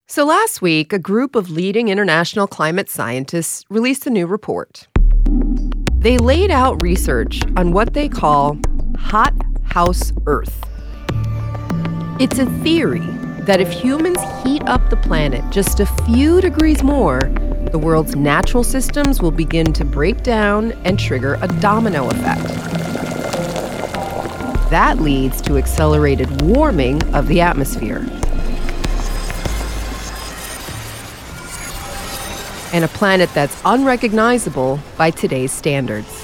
So last week, a group of leading international climate scientists released a new report. They laid out research on what they call hot house Earth. It's a theory that if humans heat up the planet just a few degrees more, the world's natural systems will begin to break down and trigger a domino effect. That leads to accelerated warming of the atmosphere. And a planet that's unrecognizable by today's standards.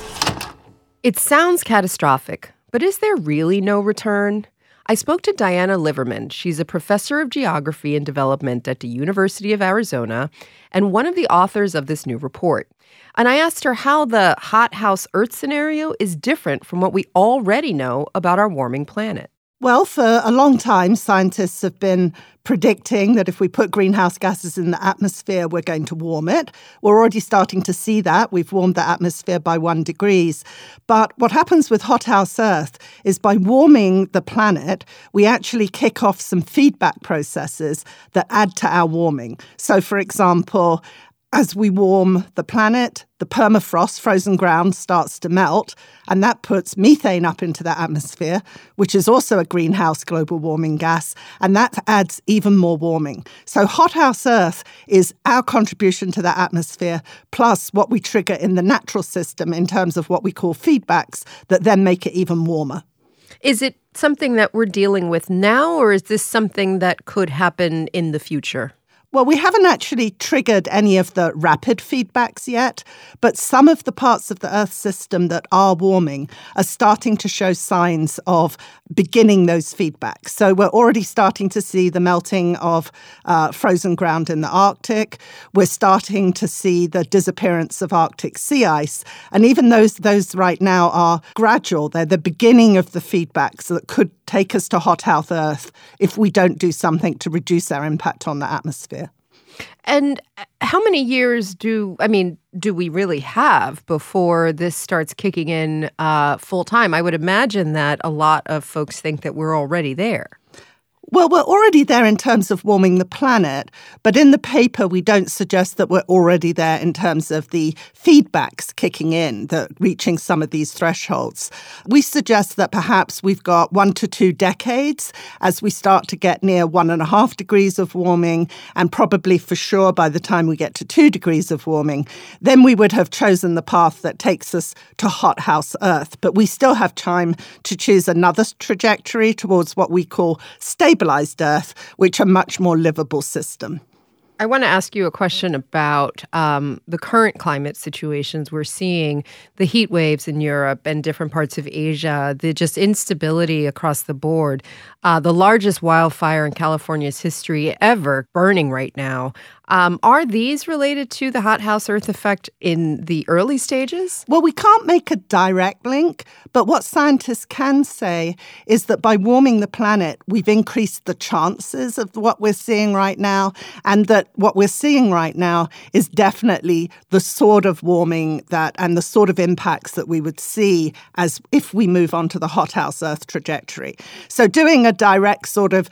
It sounds catastrophic, but is there really no return? I spoke to Diana Liverman. She's a professor of geography and development at the University of Arizona and one of the authors of this new report. And I asked her how the hothouse Earth scenario is different from what we already know about our warming planet. Well, for a long time, scientists have been predicting that if we put greenhouse gases in the atmosphere, we're going to warm it. We're already starting to see that. We've warmed the atmosphere by 1 degree. But what happens with hothouse Earth is by warming the planet, we actually kick off some feedback processes that add to our warming. So, for example, as we warm the planet, the permafrost, frozen ground, starts to melt, and that puts methane up into the atmosphere, which is also a greenhouse global warming gas, and that adds even more warming. So hothouse Earth is our contribution to the atmosphere, plus what we trigger in the natural system in terms of what we call feedbacks that then make it even warmer. Is it something that we're dealing with now, or is this something that could happen in the future? Well, we haven't actually triggered any of the rapid feedbacks yet, but some of the parts of the Earth system that are warming are starting to show signs of beginning those feedbacks. So we're already starting to see the melting of frozen ground in the Arctic. We're starting to see the disappearance of Arctic sea ice. And even those right now are gradual. They're the beginning of the feedbacks that could take us to hothouse Earth if we don't do something to reduce our impact on the atmosphere. And how many years do we really have before this starts kicking in full time? I would imagine that a lot of folks think that we're already there. Well, we're already there in terms of warming the planet, but in the paper, we don't suggest that we're already there in terms of the feedbacks kicking in, that reaching some of these thresholds. We suggest that perhaps we've got 1 to 2 decades as we start to get near 1.5 degrees of warming, and probably for sure by the time we get to 2 degrees of warming, then we would have chosen the path that takes us to hothouse Earth. But we still have time to choose another trajectory towards what we call stabilized Earth, which are much more livable system. I want to ask you a question about the current climate situations we're seeing, the heat waves in Europe and different parts of Asia, the just instability across the board, the largest wildfire in California's history ever burning right now. Are these related to the hothouse Earth effect in the early stages? Well, we can't make a direct link, but what scientists can say is that by warming the planet, we've increased the chances of what we're seeing right now, and that what we're seeing right now is definitely the sort of warming and the sort of impacts that we would see as if we move on to the hothouse Earth trajectory. So doing a direct sort of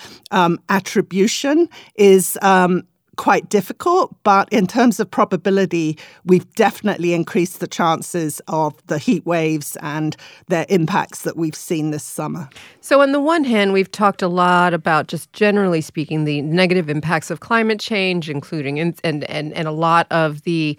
attribution is quite difficult, but in terms of probability, we've definitely increased the chances of the heat waves and their impacts that we've seen this summer. So on the one hand, we've talked a lot about, just generally speaking, the negative impacts of climate change, including and a lot of the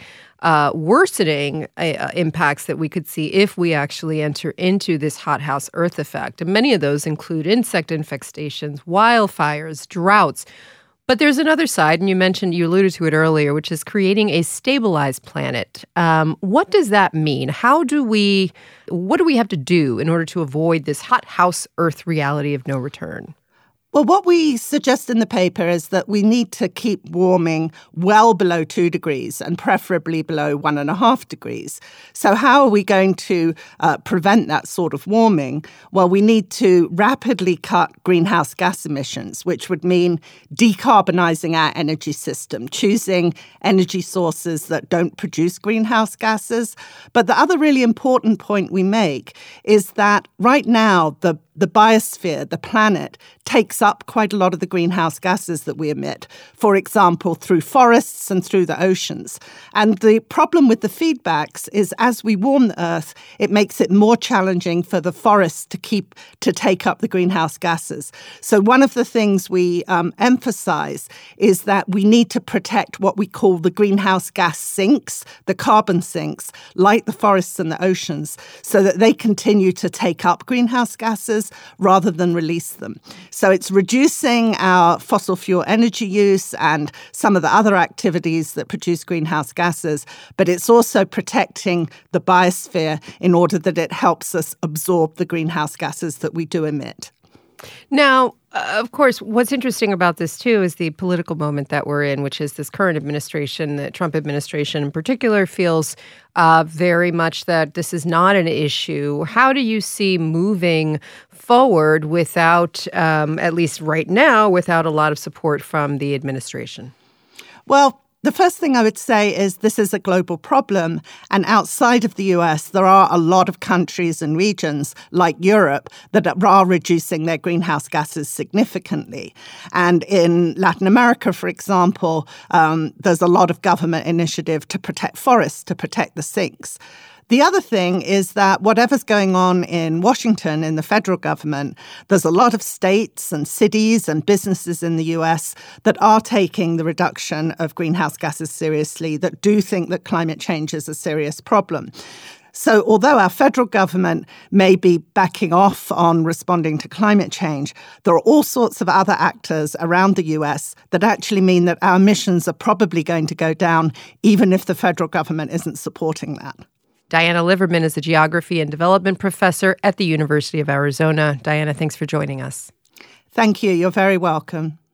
worsening impacts that we could see if we actually enter into this hothouse Earth effect. And many of those include insect infestations, wildfires, droughts. But there's another side, and you alluded to it earlier, which is creating a stabilized planet. What does that mean? What do we have to do in order to avoid this hothouse Earth reality of no return? Well, what we suggest in the paper is that we need to keep warming well below 2 degrees and preferably below 1.5 degrees. So how are we going to prevent that sort of warming? Well, we need to rapidly cut greenhouse gas emissions, which would mean decarbonizing our energy system, choosing energy sources that don't produce greenhouse gases. But the other really important point we make is that right now, the the biosphere, the planet, takes up quite a lot of the greenhouse gases that we emit, for example, through forests and through the oceans. And the problem with the feedbacks is as we warm the Earth, it makes it more challenging for the forests to take up the greenhouse gases. So one of the things we emphasize is that we need to protect what we call the greenhouse gas sinks, the carbon sinks, like the forests and the oceans, so that they continue to take up greenhouse gases rather than release them. So it's reducing our fossil fuel energy use and some of the other activities that produce greenhouse gases, but it's also protecting the biosphere in order that it helps us absorb the greenhouse gases that we do emit. Now, of course, what's interesting about this, too, is the political moment that we're in, which is this current administration, the Trump administration in particular, feels very much that this is not an issue. How do you see moving forward without, at least right now, without a lot of support from the administration? Well, the first thing I would say is this is a global problem. And outside of the US, there are a lot of countries and regions like Europe that are reducing their greenhouse gases significantly. And in Latin America, for example, there's a lot of government initiative to protect forests, to protect the sinks. The other thing is that whatever's going on in Washington, in the federal government, there's a lot of states and cities and businesses in the US that are taking the reduction of greenhouse gases seriously, that do think that climate change is a serious problem. So although our federal government may be backing off on responding to climate change, there are all sorts of other actors around the US that actually mean that our emissions are probably going to go down, even if the federal government isn't supporting that. Diana Liverman is a geography and development professor at the University of Arizona. Diana, thanks for joining us. Thank you. You're very welcome.